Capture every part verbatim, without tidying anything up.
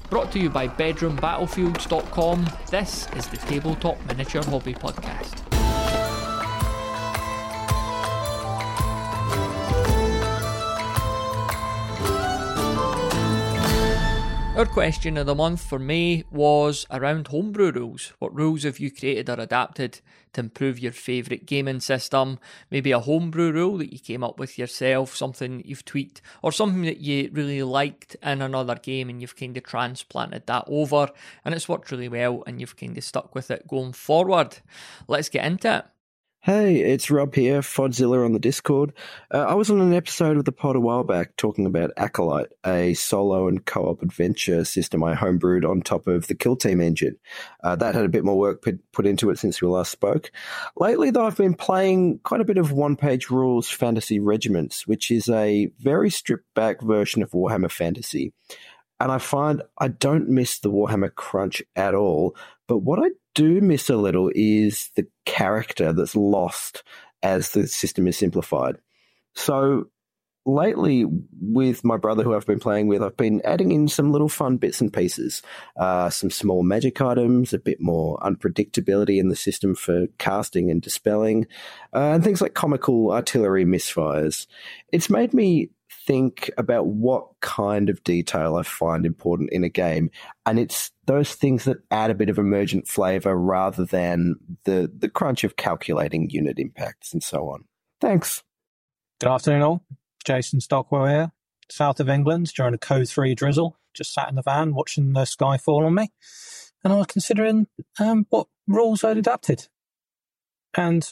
Brought to you by bedroom battlefields dot com, this is the Tabletop Miniature Hobby Podcast. Our question of the month for May was around homebrew rules. What rules have you created or adapted to improve your favourite gaming system? Maybe a homebrew rule that you came up with yourself, something you've tweaked, or something that you really liked in another game and you've kind of transplanted that over and it's worked really well and you've kind of stuck with it going forward. Let's get into it. Hey, it's Rob here, Fodzilla on the Discord. Uh, I was on an episode of the pod a while back talking about Acolyte, a solo and co-op adventure system I homebrewed on top of the Kill Team engine. Uh, that had a bit more work put, put into it since we last spoke. Lately, though, I've been playing quite a bit of one-page rules Fantasy Regiments, which is a very stripped-back version of Warhammer Fantasy. And I find I don't miss the Warhammer crunch at all, but what I do miss a little is the character that's lost as the system is simplified. So lately, with my brother who I've been playing with, I've been adding in some little fun bits and pieces, uh, some small magic items, a bit more unpredictability in the system for casting and dispelling, uh, and things like comical artillery misfires. It's made me think about what kind of detail I find important in a game, and it's those things that add a bit of emergent flavour rather than the, the crunch of calculating unit impacts and so on. Thanks. Good afternoon all. Jason Stockwell here, south of England during a Code three drizzle. Just sat in the van watching the sky fall on me, and I was considering um, what rules I'd adapted. And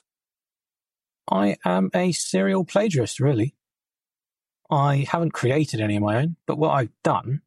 I am a serial plagiarist, really. I haven't created any of my own, but what I've done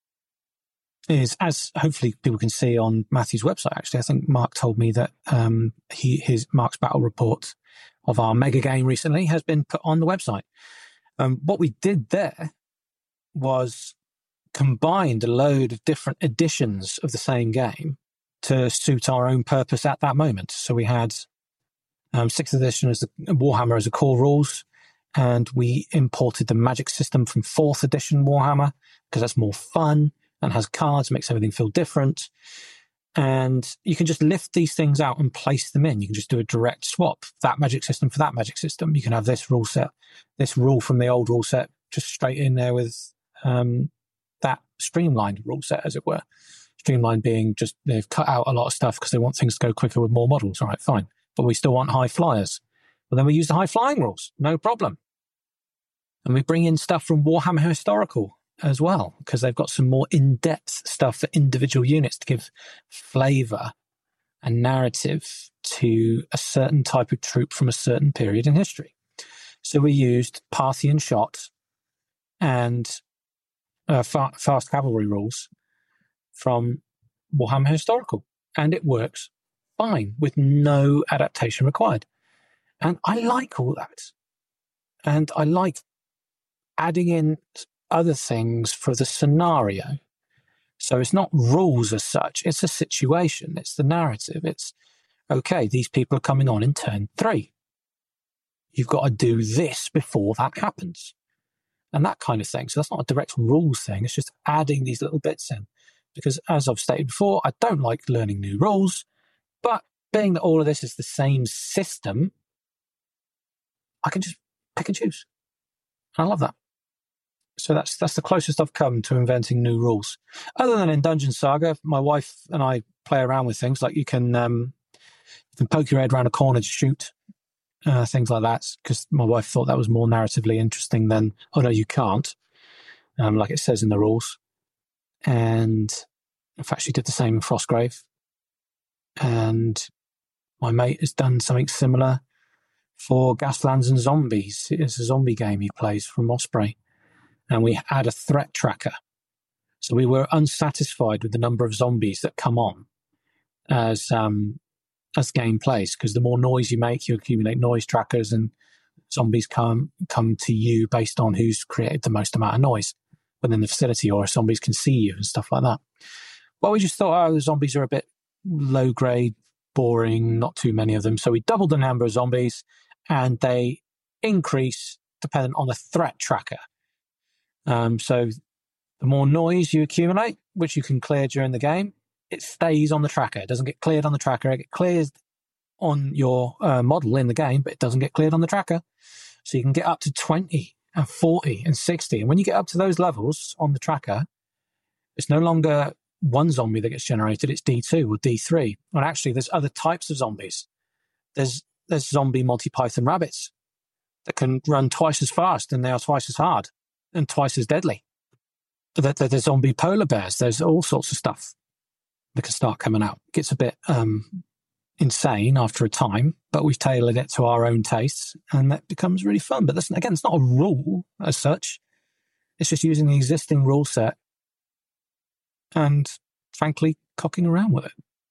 is, as hopefully people can see on Matthew's website, actually, I think Mark told me that um, he his Mark's battle report of our mega game recently has been put on the website. Um, what we did there was combined a load of different editions of the same game to suit our own purpose at that moment. So we had um, sixth edition as the Warhammer as a core rules, and we imported the magic system from fourth edition Warhammer because that's more fun and has cards, makes everything feel different. And you can just lift these things out and place them in. You can just do a direct swap, that magic system for that magic system. You can have this rule set, this rule from the old rule set, just straight in there with um, that streamlined rule set, as it were. Streamlined being just they've cut out a lot of stuff because they want things to go quicker with more models. All right, fine. But we still want high flyers. Well, then we use the high flying rules, no problem. And we bring in stuff from Warhammer Historical as well, because they've got some more in-depth stuff for individual units to give flavour and narrative to a certain type of troop from a certain period in history. So we used Parthian shot and uh, fa- fast cavalry rules from Warhammer Historical, and it works fine with no adaptation required. And I like all that. And I like adding in other things for the scenario. So it's not rules as such, it's a situation, it's the narrative. It's, okay, these people are coming on in turn three. You've got to do this before that happens. And that kind of thing. So that's not a direct rules thing, it's just adding these little bits in. Because as I've stated before, I don't like learning new rules, but being that all of this is the same system, I can just pick and choose. And I love that. So that's that's the closest I've come to inventing new rules. Other than in Dungeon Saga, my wife and I play around with things like you can um, you can poke your head around a corner to shoot, uh, things like that. Because my wife thought that was more narratively interesting than, oh no, you can't, um, like it says in the rules. And in fact, she did the same in Frostgrave. And my mate has done something similar for Gaslands and Zombies. It's a zombie game he plays from Osprey. And we add a threat tracker. So we were unsatisfied with the number of zombies that come on as um, as the game plays, because the more noise you make, you accumulate noise trackers, and zombies come come to you based on who's created the most amount of noise within the facility, or zombies can see you and stuff like that. Well, we just thought, oh, the zombies are a bit low grade, boring, not too many of them. So we doubled the number of zombies, and they increase dependent on the threat tracker. Um, so the more noise you accumulate, which you can clear during the game, it stays on the tracker. It doesn't get cleared on the tracker. It gets cleared on your uh, model in the game, but it doesn't get cleared on the tracker. So you can get up to twenty and forty and sixty. And when you get up to those levels on the tracker, it's no longer one zombie that gets generated. It's D two or D three. And actually, there's other types of zombies. There's there's zombie Monty Python rabbits that can run twice as fast and they are twice as hard and twice as deadly. There's zombie polar bears. There's all sorts of stuff that can start coming out. It gets a bit um, insane after a time, but we've tailored it to our own tastes, and that becomes really fun. But that's, again, it's not a rule as such. It's just using the existing rule set and, frankly, cocking around with it.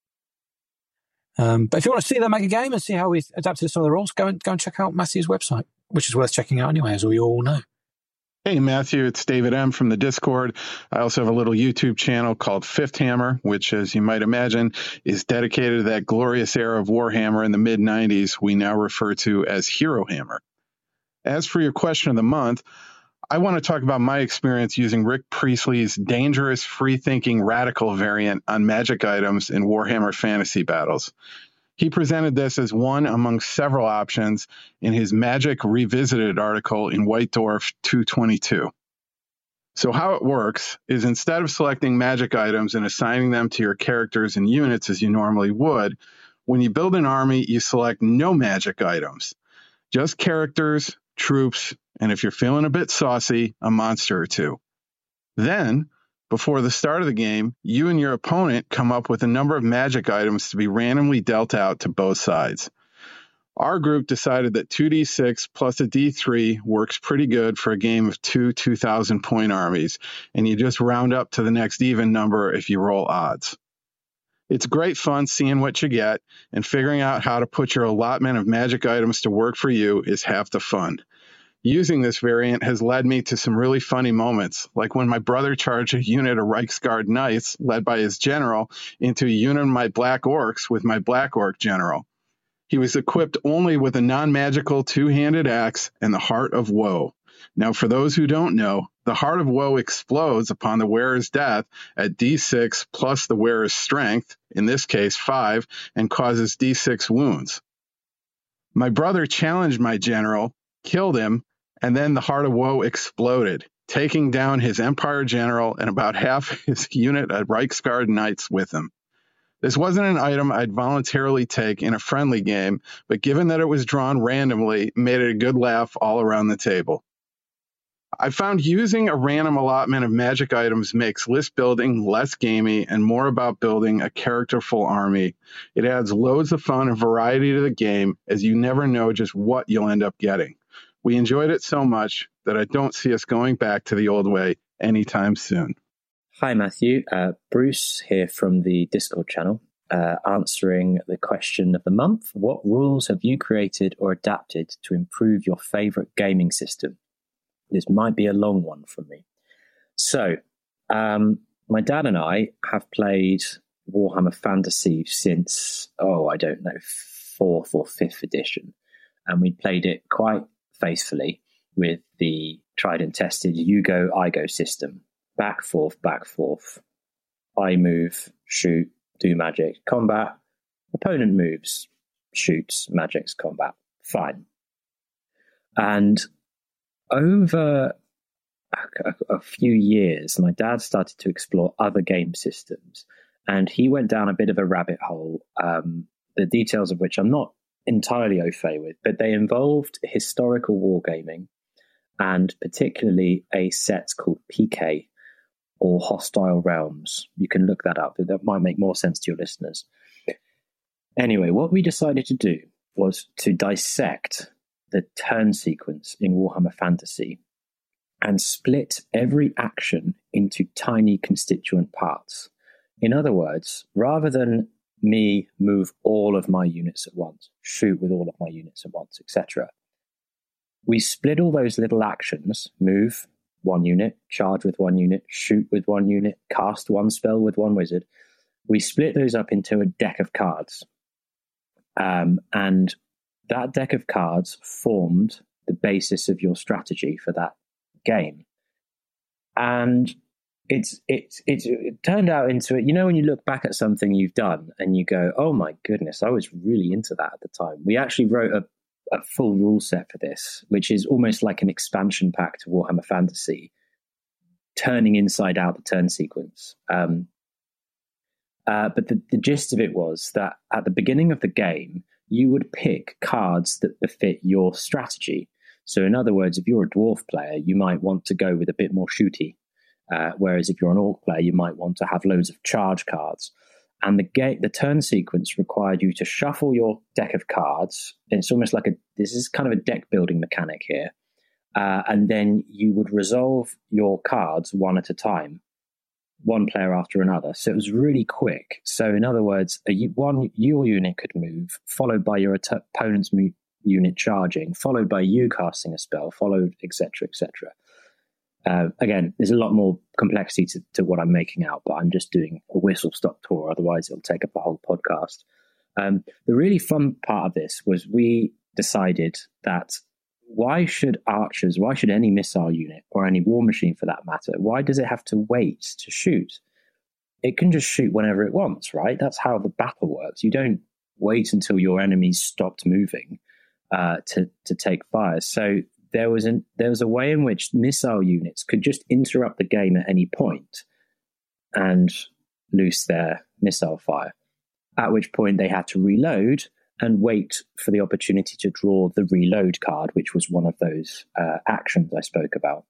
Um, but if you want to see them make a game and see how we adapted some of the rules, go and go and check out Matthew's website, which is worth checking out anyway, as we all know. Hey, Matthew, it's David M. from the Discord. I also have a little YouTube channel called Fifth Hammer, which, as you might imagine, is dedicated to that glorious era of Warhammer in the mid nineties we now refer to as Hero Hammer. As for your question of the month, I want to talk about my experience using Rick Priestley's dangerous, free-thinking, radical variant on magic items in Warhammer Fantasy Battles. He presented this as one among several options in his Magic Revisited article in White Dwarf two twenty-two. So how it works is, instead of selecting magic items and assigning them to your characters and units as you normally would, when you build an army, you select no magic items, just characters, troops, and if you're feeling a bit saucy, a monster or two. Then, before the start of the game, you and your opponent come up with a number of magic items to be randomly dealt out to both sides. Our group decided that two d six plus a d three works pretty good for a game of two two thousand point armies, and you just round up to the next even number if you roll odds. It's great fun seeing what you get, and figuring out how to put your allotment of magic items to work for you is half the fun. Using this variant has led me to some really funny moments, like when my brother charged a unit of Reiksguard Knights, led by his general, into a unit of my Black Orcs with my Black Orc general. He was equipped only with a non-magical two-handed axe and the Heart of Woe. Now, for those who don't know, the Heart of Woe explodes upon the wearer's death at d six plus the wearer's strength, in this case five, and causes d six wounds. My brother challenged my general, killed him, and then the Heart of Woe exploded, taking down his Empire general and about half his unit of Reiksguard Knights with him. This wasn't an item I'd voluntarily take in a friendly game, but given that it was drawn randomly, made it a good laugh all around the table. I found using a random allotment of magic items makes list building less gamey and more about building a characterful army. It adds loads of fun and variety to the game, as you never know just what you'll end up getting. We enjoyed it so much that I don't see us going back to the old way anytime soon. Hi, Matthew. Uh, Bruce here from the Discord channel, uh, answering the question of the month. What rules have you created or adapted to improve your favourite gaming system? This might be a long one from me. So, um, my dad and I have played Warhammer Fantasy since, oh, I don't know, fourth or fifth edition. And we played it quite faithfully with the tried and tested you go, I go system. Back, forth, back, forth. I move, shoot, do magic, combat. Opponent moves, shoots, magics, combat. Fine. And over a, a few years, my dad started to explore other game systems, and he went down a bit of a rabbit hole, um, the details of which I'm not entirely au fait with, but they involved historical wargaming, and particularly a set called P K, or Hostile Realms. You can look that up. That might make more sense to your listeners. Anyway, what we decided to do was to dissect the turn sequence in Warhammer Fantasy and split every action into tiny constituent parts. In other words, rather than me move all of my units at once, shoot with all of my units at once, et cetera, we split all those little actions, move one unit, charge with one unit, shoot with one unit, cast one spell with one wizard. We split those up into a deck of cards. Um, and that deck of cards formed the basis of your strategy for that game. And it's it's it's it turned out into it. You know, when you look back at something you've done and you go, "Oh my goodness, I was really into that at the time." We actually wrote a, a full rule set for this, which is almost like an expansion pack to Warhammer Fantasy, turning inside out the turn sequence. Um, uh, but the, the gist of it was that at the beginning of the game, you would pick cards that befit your strategy. So, in other words, if you're a dwarf player, you might want to go with a bit more shooty. Uh, whereas if you're an orc player, you might want to have loads of charge cards. And the ga- the turn sequence required you to shuffle your deck of cards. It's almost like a, this is kind of a deck building mechanic here. Uh, and then you would resolve your cards one at a time, one player after another. So it was really quick. So in other words, a, one your unit could move, followed by your at- opponent's mu- unit charging, followed by you casting a spell, followed, et cetera, et cetera. Uh, again, there's a lot more complexity to, to what I'm making out, but I'm just doing a whistle-stop tour. Otherwise, it'll take up a whole podcast. Um, the really fun part of this was we decided that why should archers, why should any missile unit, or any war machine for that matter, why does it have to wait to shoot? It can just shoot whenever it wants, right? That's how the battle works. You don't wait until your enemies stopped moving uh, to, to take fire. So There was, an, there was a way in which missile units could just interrupt the game at any point and loose their missile fire, at which point they had to reload and wait for the opportunity to draw the reload card, which was one of those uh, actions I spoke about.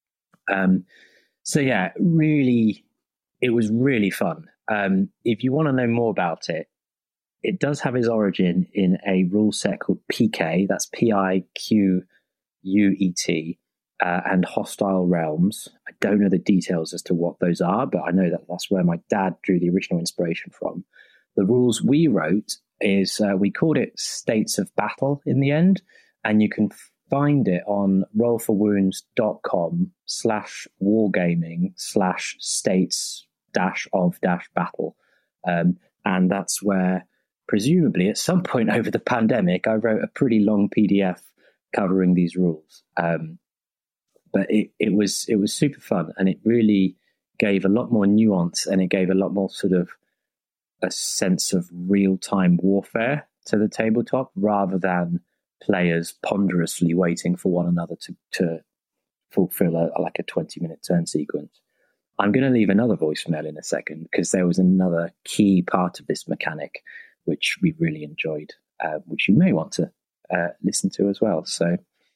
Um, so yeah, really, it was really fun. Um, if you want to know more about it, it does have its origin in a rule set called P K, that's P I Q U E T, uh, and Hostile Realms. I don't know the details as to what those are, but I know that that's where my dad drew the original inspiration from. The rules we wrote is, uh, we called it States of Battle in the end, and you can find it on rollforwounds.com slash wargaming slash states dash of dash battle. Um, and that's where, presumably at some point over the pandemic, I wrote a pretty long P D F covering these rules, um, but it, it was it was super fun, and it really gave a lot more nuance, and it gave a lot more sort of a sense of real-time warfare to the tabletop, rather than players ponderously waiting for one another to to fulfill a, like a twenty-minute turn sequence. I'm going to leave another voicemail in a second, because there was another key part of this mechanic which we really enjoyed, uh, which you may want to Uh, listen to as well. So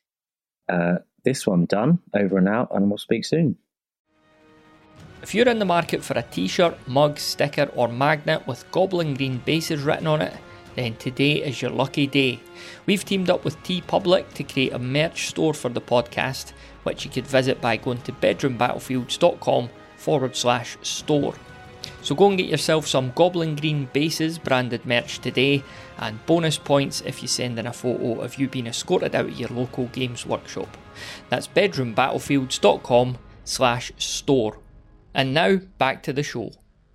uh, this one done, over and out, and we'll speak soon. If you're in the market for a t-shirt, mug, sticker or magnet with Goblin Green bases written on it, then today is your lucky day. We've teamed up with TeePublic to create a merch store for the podcast, which you could visit by going to bedroombattlefields.com forward slash store. So go and get yourself some Goblin Green bases branded merch today, and bonus points if you send in a photo of you being escorted out of your local games workshop. That's bedroombattlefields.com slash store. And now, back to the show.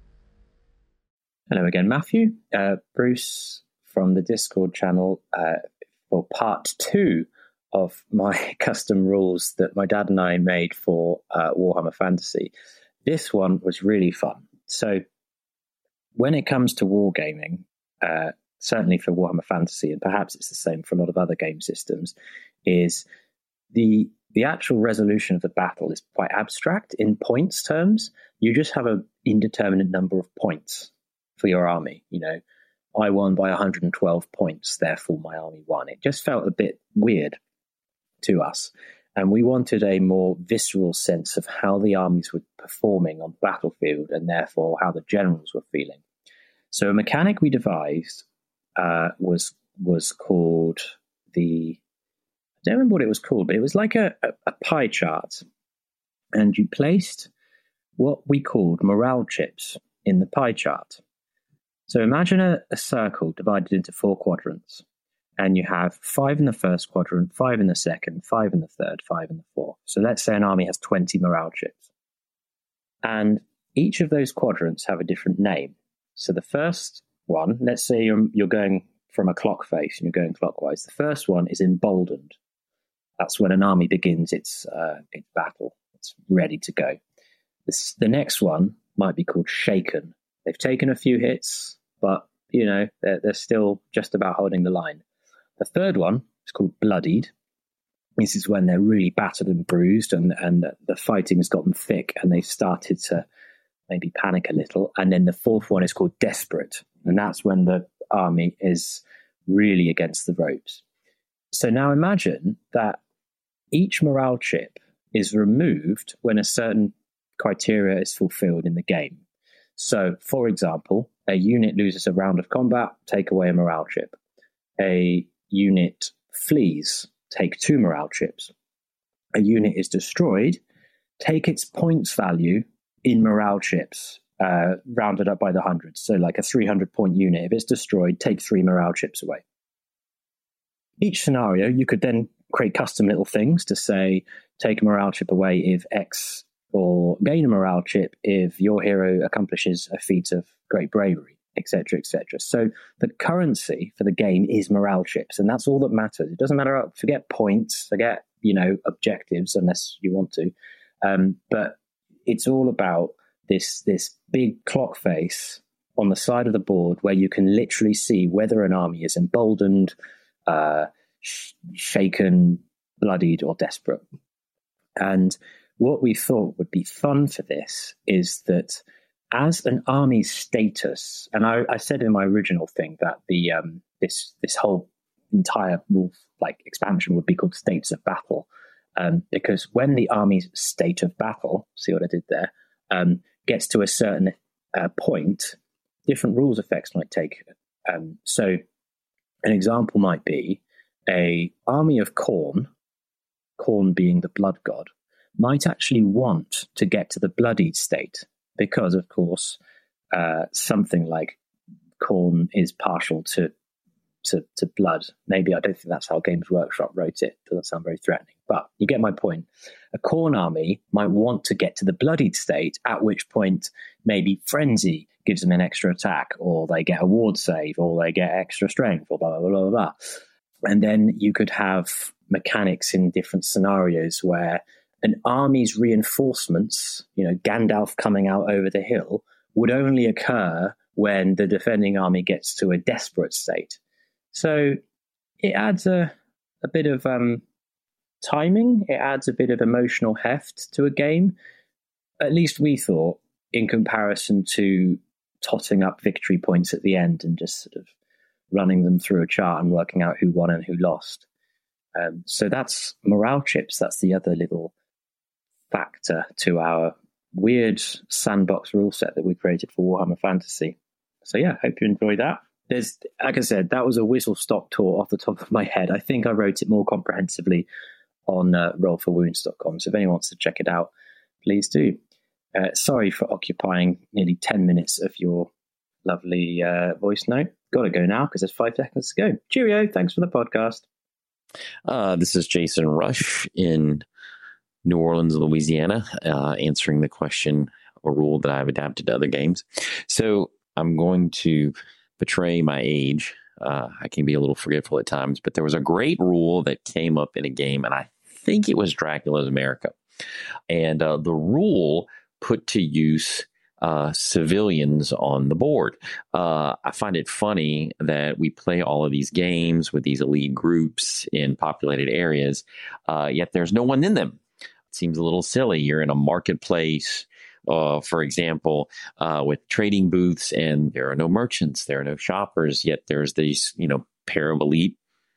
Hello again, Matthew. Uh, Bruce from the Discord channel uh, for part two of my custom rules that my dad and I made for uh, Warhammer Fantasy. This one was really fun. So when it comes to wargaming, uh, certainly for Warhammer Fantasy, and perhaps it's the same for a lot of other game systems, is the the actual resolution of the battle is quite abstract in points terms. You just have an indeterminate number of points for your army. You know, I won by one hundred twelve points, therefore my army won. It just felt a bit weird to us. And we wanted a more visceral sense of how the armies were performing on the battlefield, and therefore how the generals were feeling. So a mechanic we devised uh, was was called the... I don't remember what it was called, but it was like a, a, a pie chart. And you placed what we called morale chips in the pie chart. So imagine a, a circle divided into four quadrants. And you have five in the first quadrant, five in the second, five in the third, five in the fourth. So let's say an army has twenty morale chips. And each of those quadrants have a different name. So the first one, let's say you're, you're going from a clock face and you're going clockwise. The first one is emboldened. That's when an army begins its uh, its battle. It's ready to go. This, the next one might be called Shaken. They've taken a few hits, but, you know, they're, they're still just about holding the line. The third one is called Bloodied. This is when they're really battered and bruised, and, and the fighting has gotten thick and they've started to maybe panic a little. And then the fourth one is called Desperate. And that's when the army is really against the ropes. So now imagine that each morale chip is removed when a certain criteria is fulfilled in the game. So, for example, a unit loses a round of combat, take away a morale chip. A unit flees, take two morale chips. A unit is destroyed, take its points value in morale chips, uh, rounded up by the hundreds. So like a three hundred point unit, if it's destroyed, take three morale chips away. Each scenario, you could then create custom little things to say, take a morale chip away if X, or gain a morale chip if your hero accomplishes a feat of great bravery, et cetera, et cetera. So the currency for the game is morale chips, and that's all that matters. It doesn't matter, forget points, forget, you know, objectives, unless you want to. Um, but it's all about this, this big clock face on the side of the board where you can literally see whether an army is emboldened, uh, sh- shaken, bloodied, or desperate. And what we thought would be fun for this is that as an army's status, and I, I said in my original thing that the um, this this whole entire rule like expansion would be called States of Battle, um, because when the army's state of battle, see what I did there, um, gets to a certain uh, point, different rules effects might take. Um, so, an example might be a army of Khorne, Khorne being the blood god, might actually want to get to the bloodied state because, of course, uh, something like Khorne is partial to, to to blood. Maybe I don't think that's how Games Workshop wrote it. Doesn't sound very threatening, but you get my point. A Khorne army might want to get to the bloodied state, at which point maybe Frenzy gives them an extra attack, or they get a ward save, or they get extra strength, or blah, blah, blah, blah, blah. And then you could have mechanics in different scenarios where an army's reinforcements, you know, Gandalf coming out over the hill, would only occur when the defending army gets to a desperate state. So it adds a, a bit of um, timing, it adds a bit of emotional heft to a game, at least we thought, in comparison to totting up victory points at the end and just sort of running them through a chart and working out who won and who lost. Um, so that's morale chips. That's the other little factor to our weird sandbox rule set that we created for Warhammer Fantasy. So yeah, hope you enjoy that. There's, like I said, that was a whistle-stop tour off the top of my head. I think I wrote it more comprehensively on uh, roll for wounds dot com. So if anyone wants to check it out, please do. Uh, sorry for occupying nearly ten minutes of your lovely uh, voice note. Got to go now because there's five seconds to go. Cheerio. Thanks for the podcast. Uh, this is Jason Rush in New Orleans, Louisiana, uh, answering the question, a rule that I've adapted to other games. So I'm going to betray my age. Uh, I can be a little forgetful at times, but there was a great rule that came up in a game, and I think it was Dracula's America. And uh, the rule put to use uh, civilians on the board. Uh, I find it funny that we play all of these games with these elite groups in populated areas, uh, yet there's no one in them. It seems a little silly. You're in a marketplace, uh, for example, uh, with trading booths, and there are no merchants, there are no shoppers, yet there's these, you know, pair of elite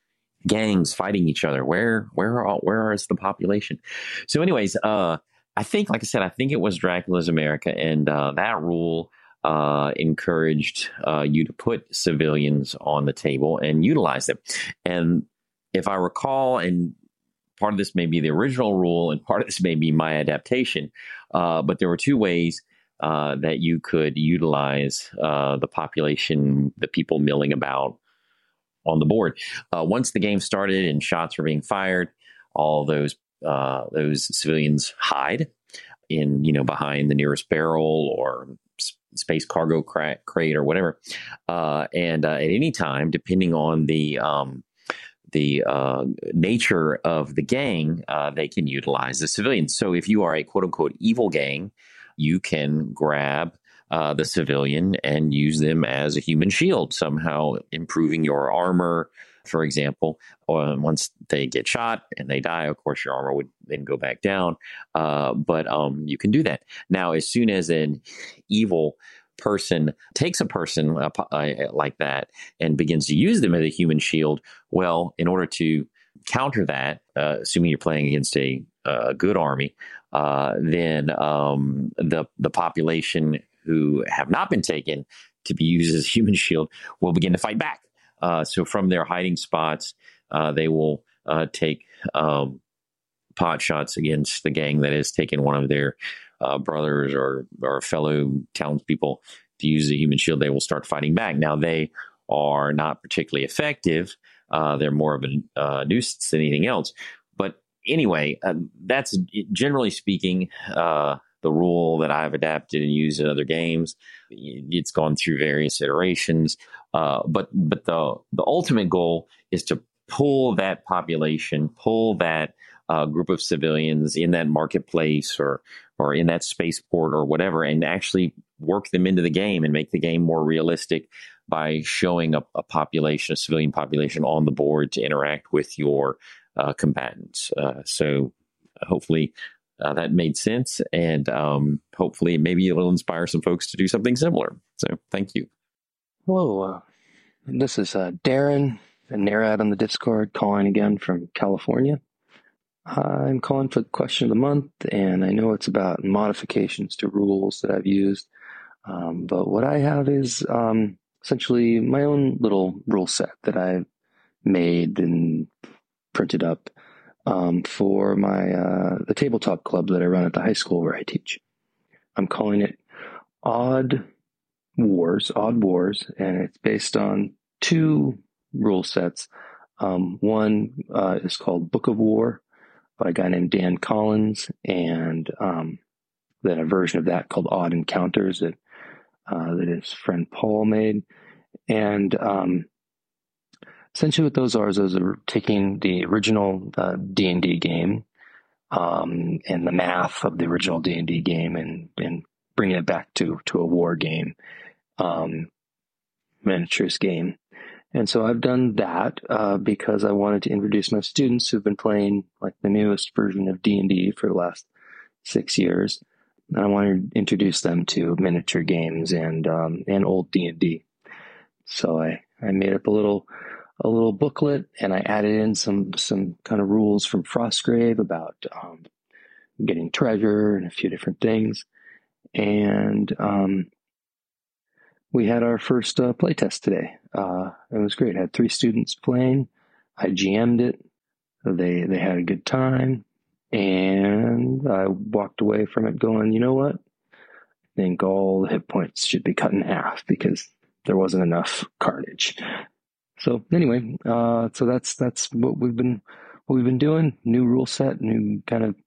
gangs fighting each other. Where, where are all, where is the population? So anyways, uh, I think, like I said, I think it was Dracula's America, and uh, that rule uh, encouraged uh, you to put civilians on the table and utilize them. And if I recall, and part of this may be the original rule, and part of this may be my adaptation, uh, but there were two ways uh, that you could utilize uh, the population, the people milling about on the board. Uh, once the game started and shots were being fired, all those Uh, those civilians hide in, you know, behind the nearest barrel or s- space cargo cra- crate or whatever. Uh, and uh, at any time, depending on the um, the uh, nature of the gang, uh, they can utilize the civilians. So if you are a quote unquote evil gang, you can grab uh, the civilian and use them as a human shield, somehow improving your armor, for example. Or once they get shot and they die, of course, your armor would then go back down. Uh, but um, you can do that. Now, as soon as an evil person takes a person uh, like that and begins to use them as a human shield, well, in order to counter that, uh, assuming you're playing against a, a good army, uh, then um, the the population who have not been taken to be used as a human shield will begin to fight back. Uh, so from their hiding spots, uh, they will uh, take um, pot shots against the gang that has taken one of their uh, brothers or, or fellow townspeople to use a human shield. They will start fighting back. Now, they are not particularly effective. Uh, they're more of a uh, nuisance than anything else. But anyway, uh, that's generally speaking uh, the rule that I've adapted and used in other games. It's gone through various iterations. Uh, but but the the ultimate goal is to pull that population, pull that uh, group of civilians in that marketplace or or in that spaceport or whatever, and actually work them into the game and make the game more realistic by showing a, a population, a civilian population on the board to interact with your uh, combatants. Uh, so hopefully uh, that made sense, and um, hopefully maybe it'll inspire some folks to do something similar. So thank you. Hello, uh, this is uh, Darren and Narad on the Discord calling again from California. I'm calling for the question of the month, and I know it's about modifications to rules that I've used, um, but what I have is um, essentially my own little rule set that I've made and printed up um, for my uh, the tabletop club that I run at the high school where I teach. I'm calling it Odd Wars, Odd Wars, and it's based on two rule sets. Um, one uh, is called Book of War by a guy named Dan Collins, and um, then a version of that called Odd Encounters that uh, that his friend Paul made. And um, essentially what those are is those are taking the original uh, D and D game um, and the math of the original D and D game and, and bringing it back to, to a war game, um, miniatures game. And so I've done that uh, because I wanted to introduce my students who've been playing like the newest version of D and D for the last six years. And I want to introduce them to miniature games and um, and old D and D. So I, I made up a little a little booklet, and I added in some some kind of rules from Frostgrave about um, getting treasure and a few different things. And um, we had our first uh, playtest today. Uh, it was great. I had three students playing. I G M'd it. They they had a good time, and I walked away from it going, you know what? I think all the hit points should be cut in half because there wasn't enough carnage. So anyway, uh, so that's that's what we've been what we've been doing. New rule set, new kind of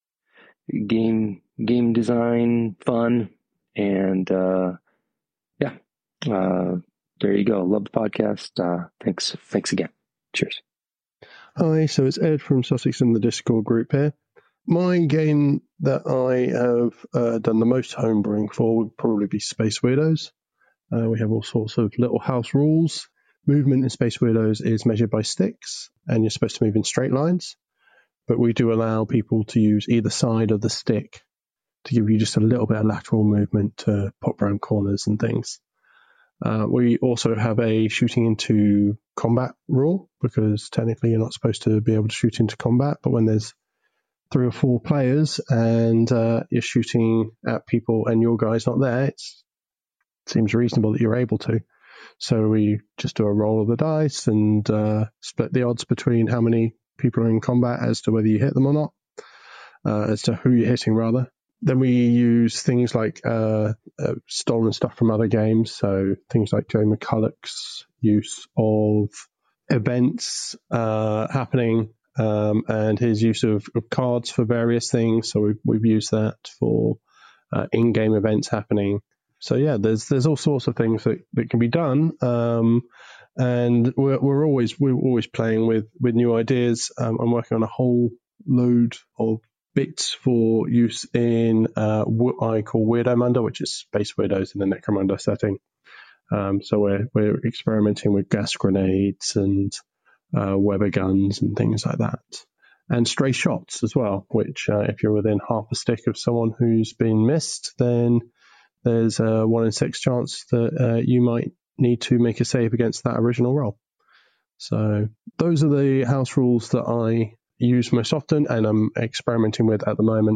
game game design, fun, and uh, yeah. Uh, there you go. Love the podcast. Uh, thanks. Thanks again. Cheers. Hi, so it's Ed from Sussex in the Discord group here. My game that I have uh, done the most homebrewing for would probably be Space Weirdos. Uh, we have all sorts of little house rules. Movement in Space Weirdos is measured by sticks, and you're supposed to move in straight lines. But we do allow people to use either side of the stick to give you just a little bit of lateral movement to pop around corners and things. Uh, we also have a shooting into combat rule, because technically you're not supposed to be able to shoot into combat, but when there's three or four players and uh, you're shooting at people and your guy's not there, it's, it seems reasonable that you're able to. So we just do a roll of the dice and uh, split the odds between how many people are in combat as to whether you hit them or not, uh, as to who you're hitting rather. Then we use things like uh, uh, stolen stuff from other games, so things like Joe McCulloch's use of events uh, happening um, and his use of, of cards for various things. So we've, we've used that for uh, in-game events happening. So yeah, there's there's all sorts of things that, that can be done, um, and we're we're always we're always playing with with new ideas. Um, I'm working on a whole load of bits for use in uh, what I call Weirdomunder, which is Space Weirdos in the Necromunda setting. Um, so we're we're experimenting with gas grenades and uh, Weber guns and things like that, and stray shots as well. Which, uh, if you're within half a stick of someone who's been missed, then there's a one in six chance that uh, you might need to make a save against that original roll. So those are the house rules that I use most often, and I'm experimenting with at the moment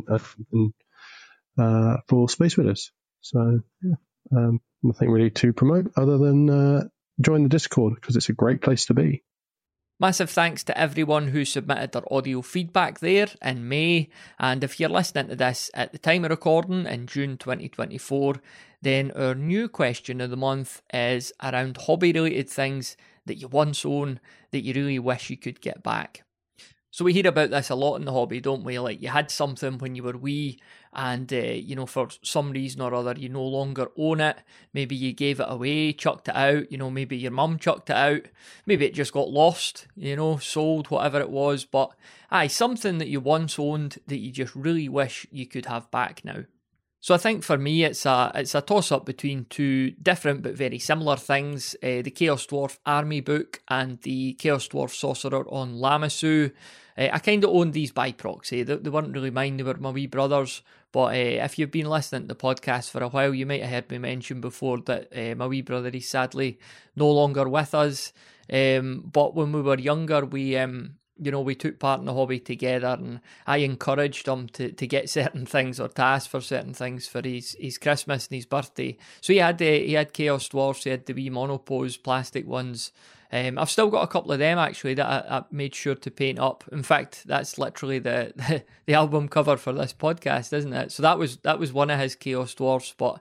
uh, for Space Widows. So yeah, um, nothing really to promote other than uh, join the Discord, because it's a great place to be. Massive thanks to everyone who submitted their audio feedback there in May, and if you're listening to this at the time of recording in June twenty twenty-four, then our new question of the month is around hobby-related things that you once owned that you really wish you could get back. So we hear about this a lot in the hobby, don't we? Like, you had something when you were wee and, uh, you know, for some reason or other, you no longer own it. Maybe you gave it away, chucked it out, you know, maybe your mum chucked it out. Maybe it just got lost, you know, sold, whatever it was. But, aye, something that you once owned that you just really wish you could have back now. So I think for me, it's a it's a toss-up between two different but very similar things. Uh, the Chaos Dwarf Army book and the Chaos Dwarf Sorcerer on Lamassu. Uh, I kind of owned these by proxy. They, they weren't really mine, they were my wee brothers. But uh, if you've been listening to the podcast for a while, you might have heard me mention before that uh, my wee brother is sadly no longer with us. Um, but when we were younger, we... Um, You know, we took part in the hobby together, and I encouraged him to, to get certain things or to ask for certain things for his, his Christmas and his birthday. So he had uh, he had Chaos Dwarfs, he had the wee Monopose plastic ones. Um, I've still got a couple of them actually that I, I made sure to paint up. In fact, that's literally the, the the album cover for this podcast, isn't it? So that was that was one of his Chaos Dwarfs, but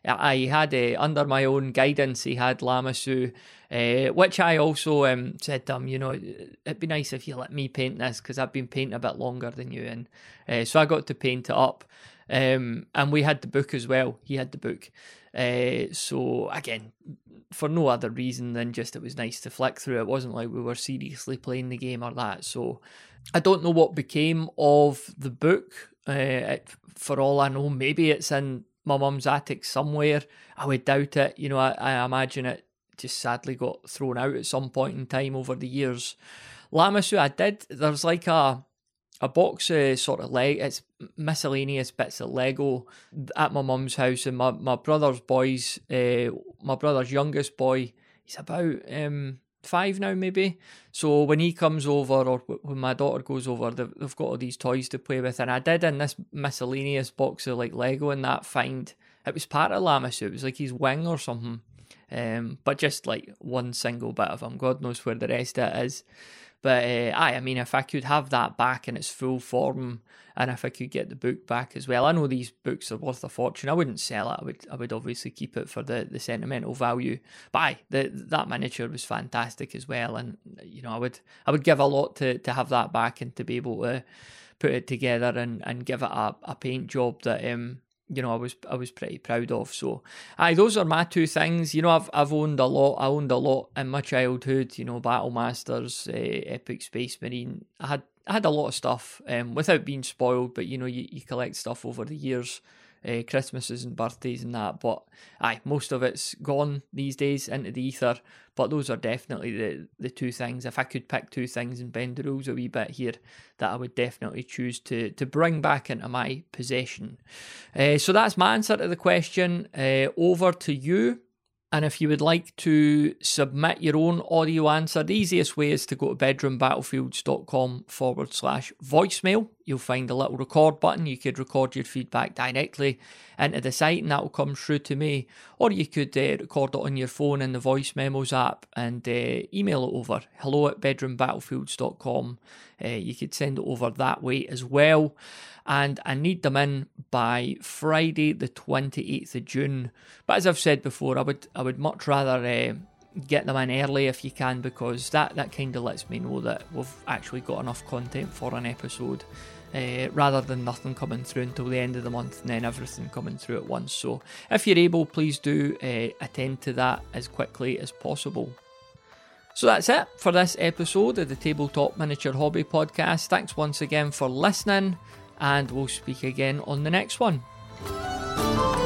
I had uh, under my own guidance, he had Lamassu, uh, which I also um, said to him, you know, it'd be nice if you let me paint this, because I've been painting a bit longer than you, and uh, so I got to paint it up. Um, and we had the book as well. He had the book. Uh, so again, for no other reason than just it was nice to flick through. It wasn't like we were seriously playing the game or that. So I don't know what became of the book. Uh, it, for all I know, maybe it's in my mum's attic somewhere. I would doubt it. You know, I, I imagine it just sadly got thrown out at some point in time over the years. Lamassu, I did. There's like a a box of sort of leg. It's miscellaneous bits of Lego at my mum's house, and my, my brother's boys. Uh, my brother's youngest boy, he's about um five now maybe. So when he comes over, or when my daughter goes over, they've, they've got all these toys to play with. And I did in this miscellaneous box of like Lego and that find it was part of Lamassu. It was like his wing or something. Um, but just like one single bit of him. God knows where the rest of it is. But uh, aye, I mean, if I could have that back in its full form, and if I could get the book back as well, I know these books are worth a fortune. I wouldn't sell it. I would, I would obviously keep it for the, the sentimental value. But aye, the, that miniature was fantastic as well, and you know, I would, I would give a lot to, to have that back and to be able to put it together and, and give it a, a paint job that um. You know, I was I was pretty proud of. So, aye, those are my two things. You know, I've I've owned a lot. I owned a lot in my childhood. You know, Battle Masters, uh, Epic Space Marine. I had I had a lot of stuff um, without being spoiled. But you know, you, you collect stuff over the years, uh, Christmases and birthdays and that. But aye, most of it's gone these days into the ether. But those are definitely the, the two things. If I could pick two things and bend the rules a wee bit here, that I would definitely choose to to bring back into my possession. Uh, so that's my answer to the question. Uh, over to you. And if you would like to submit your own audio answer, the easiest way is to go to bedroombattlefields.com forward slash voicemail. You'll find a little record button. You could record your feedback directly into the site and that will come through to me. Or you could uh, record it on your phone in the voice memos app and uh, email it over. Hello at bedroombattlefields dot com. Uh, you could send it over that way as well. And I need them in by Friday the twenty-eighth of June. But as I've said before, I would I would much rather uh, get them in early if you can, because that, that kind of lets me know that we've actually got enough content for an episode, uh, rather than nothing coming through until the end of the month and then everything coming through at once. So if you're able, please do uh, attend to that as quickly as possible. So that's it for this episode of the Tabletop Miniature Hobby Podcast. Thanks once again for listening. and we'll speak again on the next one.